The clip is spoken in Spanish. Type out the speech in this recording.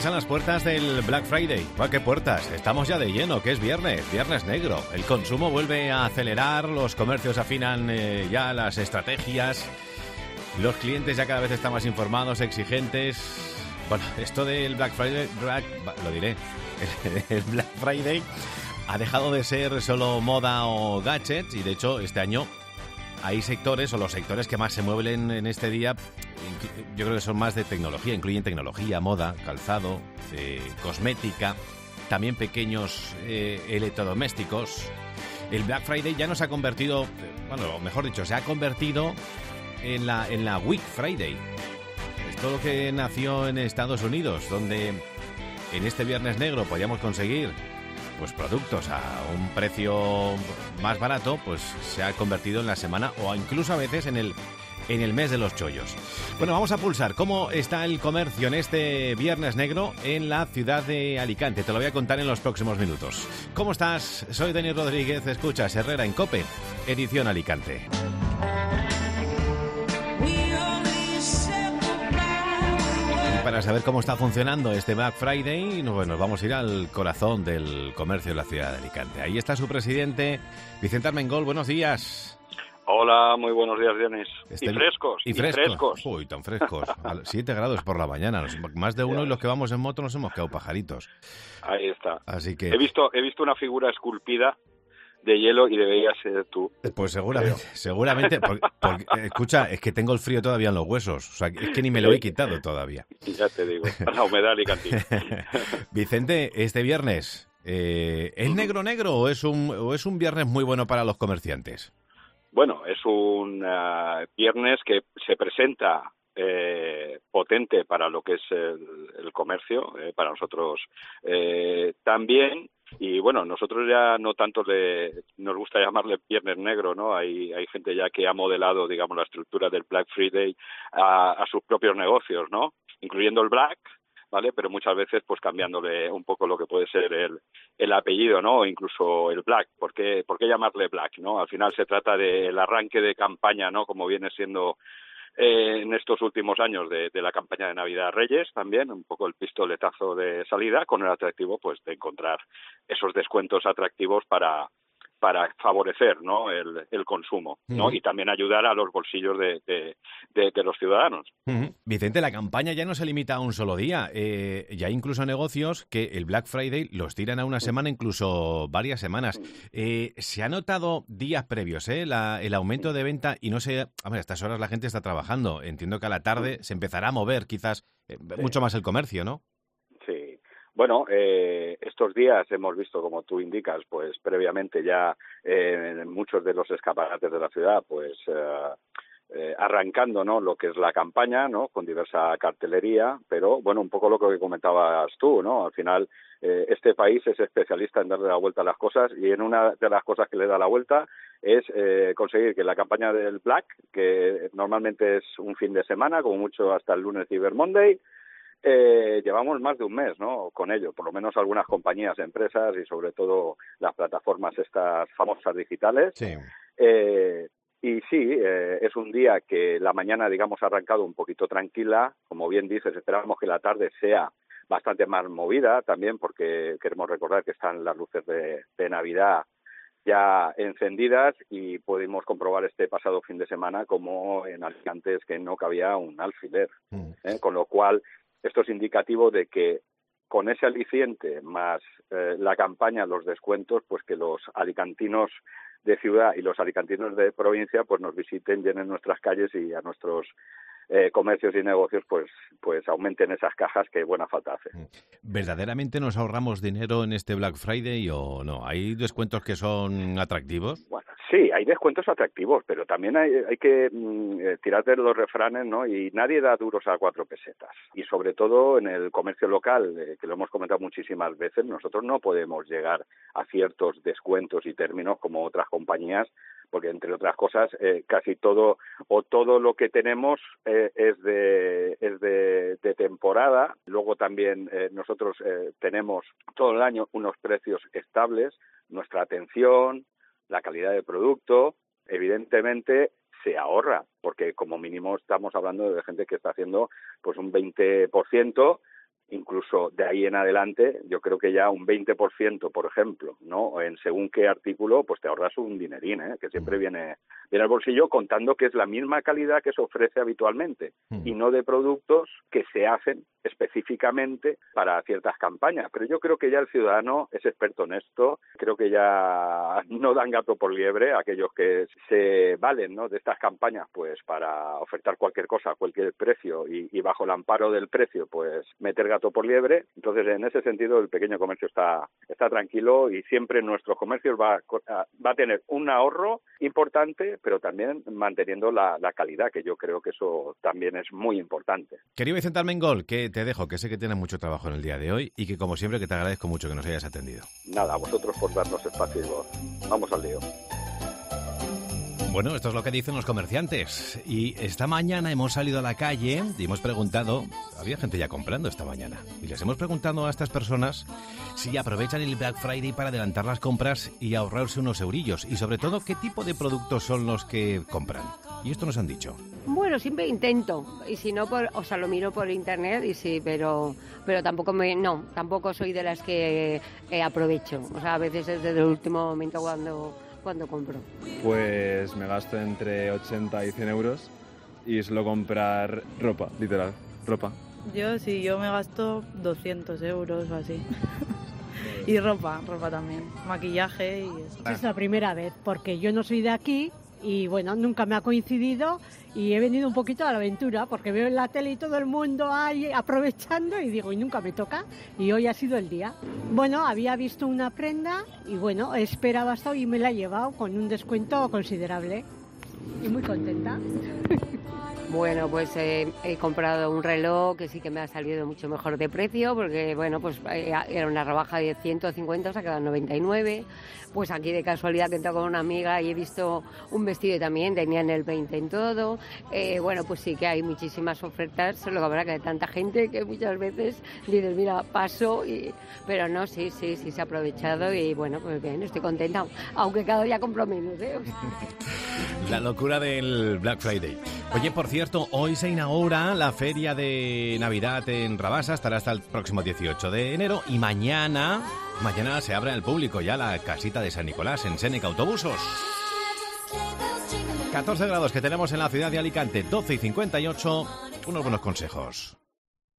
Estamos a las puertas del Black Friday. ¿A qué puertas? Estamos ya de lleno, que es viernes, viernes negro. El consumo vuelve a acelerar, los comercios afinan ya las estrategias, los clientes ya cada vez están más informados, exigentes. Bueno, esto del Black Friday, lo diré, el Black Friday ha dejado de ser solo moda o gadgets y de hecho este año hay sectores o los sectores que más se mueven en este día, yo creo que son más de tecnología, incluyen tecnología, moda, calzado, cosmética, también pequeños electrodomésticos. El Black Friday ya no se ha convertido, bueno, mejor dicho, se ha convertido en la Week Friday. Es todo lo que nació en Estados Unidos, donde en este Viernes Negro podíamos conseguir pues productos a un precio más barato, pues se ha convertido en la semana o incluso a veces en el mes de los chollos. Bueno, vamos a pulsar cómo está el comercio en este Viernes Negro en la ciudad de Alicante. Te lo voy a contar en los próximos minutos. ¿Cómo estás? Soy Dani Rodríguez, escuchas Herrera en COPE, edición Alicante. Para saber cómo está funcionando este Black Friday, nos vamos a ir al corazón del comercio de la ciudad de Alicante. Ahí está su presidente, Vicente Armengol. Buenos días. Hola, muy buenos días, Dionis. Y frescos. Uy, tan frescos. A 7 grados por la mañana. Más de uno y los que vamos en moto nos hemos quedado pajaritos. Ahí está. Así que he visto una figura esculpida de hielo y deberías ser tú. Pues seguramente. Porque, escucha, es que tengo el frío todavía en los huesos. O sea, es que ni me lo he quitado todavía. Ya te digo, la humedad alicantina. Vicente, este viernes, ¿es negro o es un viernes muy bueno para los comerciantes? Bueno, es un viernes que se presenta potente para lo que es el comercio, para nosotros también. Y bueno, nosotros ya no tanto nos gusta llamarle Viernes Negro, ¿no? Hay gente ya que ha modelado, digamos, la estructura del Black Friday a sus propios negocios, ¿no? Incluyendo el Black, ¿vale? Pero muchas veces pues cambiándole un poco lo que puede ser el apellido, ¿no? O incluso el Black. ¿Por qué llamarle Black, no? Al final se trata del arranque de campaña, ¿no? Como viene siendo en estos últimos años de la campaña de Navidad Reyes también, un poco el pistoletazo de salida con el atractivo pues de encontrar esos descuentos atractivos para favorecer, ¿no? el consumo, ¿no? Y también ayudar a los bolsillos de los ciudadanos. Vicente, la campaña ya no se limita a un solo día. Ya hay incluso negocios que el Black Friday los tiran a una semana, incluso varias semanas. ¿Se ha notado días previos el aumento de venta? Y no sé, a estas horas la gente está trabajando. Entiendo que a la tarde se empezará a mover quizás mucho más el comercio, ¿no? Sí. Bueno, estos días hemos visto, como tú indicas, pues previamente ya en muchos de los escaparates de la ciudad, pues arrancando, ¿no? Lo que es la campaña, ¿no? Con diversa cartelería, pero bueno, un poco lo que comentabas tú, ¿no? Al final, este país es especialista en darle la vuelta a las cosas y en una de las cosas que le da la vuelta es conseguir que la campaña del Black, que normalmente es un fin de semana, como mucho hasta el lunes Cyber Monday, llevamos más de un mes, ¿no? Con ello, por lo menos algunas compañías, empresas y sobre todo las plataformas estas famosas digitales. Sí. Y sí, es un día que la mañana, digamos, ha arrancado un poquito tranquila. Como bien dices, esperamos que la tarde sea bastante más movida también porque queremos recordar que están las luces de Navidad ya encendidas y pudimos comprobar este pasado fin de semana como en Alicante es que no cabía un alfiler. Con lo cual, esto es indicativo de que con ese aliciente más la campaña, los descuentos, pues que los alicantinos de ciudad y los alicantinos de provincia pues nos visiten, llenen nuestras calles y a nuestros comercios y negocios pues aumenten esas cajas que buena falta hace. ¿Verdaderamente nos ahorramos dinero en este Black Friday o no? ¿Hay descuentos que son atractivos? Bueno, sí, hay descuentos atractivos, pero también hay que tirar de los refranes, ¿no? Y nadie da duros a 4 pesetas. Y sobre todo en el comercio local, que lo hemos comentado muchísimas veces, nosotros no podemos llegar a ciertos descuentos y términos como otras compañías, porque entre otras cosas casi todo lo que tenemos es de temporada. Luego también nosotros tenemos todo el año unos precios estables, nuestra atención, la calidad del producto, evidentemente se ahorra, porque como mínimo estamos hablando de gente que está haciendo pues un 20% incluso de ahí en adelante, yo creo que ya un 20%, por ejemplo, ¿no? En según qué artículo, pues te ahorras un dinerín, que siempre viene al bolsillo, contando que es la misma calidad que se ofrece habitualmente y no de productos que se hacen específicamente para ciertas campañas. Pero yo creo que ya el ciudadano es experto en esto, creo que ya no dan gato por liebre aquellos que se valen, ¿no?, de estas campañas pues para ofertar cualquier cosa a cualquier precio y bajo el amparo del precio pues meter gato por liebre. Entonces, en ese sentido, el pequeño comercio está tranquilo y siempre en nuestros comercios va a tener un ahorro importante, pero también manteniendo la calidad, que yo creo que eso también es muy importante. Querido Vicente Armengol, que te dejo, que sé que tienes mucho trabajo en el día de hoy y que, como siempre, que te agradezco mucho que nos hayas atendido. Nada, a vosotros por darnos espacio y voz. Vamos al lío. Bueno, esto es lo que dicen los comerciantes. Y esta mañana hemos salido a la calle y hemos preguntado, había gente ya comprando esta mañana, y les hemos preguntado a estas personas si aprovechan el Black Friday para adelantar las compras y ahorrarse unos eurillos. Y sobre todo, qué tipo de productos son los que compran. Y esto nos han dicho. Bueno, siempre intento. Y si no, lo miro por internet y sí, pero tampoco soy de las que aprovecho. O sea, a veces es desde el último momento cuando compro. Pues me gasto entre 80 y 100 euros y suelo comprar ropa, literal, ropa. Yo me gasto 200 euros o así. Y ropa también, maquillaje y eso. Es la primera vez, porque yo no soy de aquí y bueno, nunca me ha coincidido y he venido un poquito a la aventura porque veo en la tele y todo el mundo ahí aprovechando y digo, y nunca me toca, y hoy ha sido el día. Bueno, había visto una prenda y bueno, he esperado hasta hoy y me la he llevado con un descuento considerable y muy contenta. Bueno, pues he comprado un reloj que sí que me ha salido mucho mejor de precio porque, bueno, pues era una rebaja de 150, se ha quedado en 99. Pues aquí de casualidad que he entrado con una amiga y he visto un vestido también, tenían el 20 en todo. Bueno, pues sí que hay muchísimas ofertas, lo que habrá que hay tanta gente que muchas veces dices, mira, paso, pero no, sí, se ha aprovechado y bueno, pues bien, estoy contenta, aunque cada día compro menos, ¿eh? La locura del Black Friday. Oye, por cierto, hoy se inaugura la feria de Navidad en Rabasa, estará hasta el próximo 18 de enero y mañana se abre al público ya la casita de San Nicolás en Seneca Autobusos. 14 grados que tenemos en la ciudad de Alicante, 12 y 58, unos buenos consejos.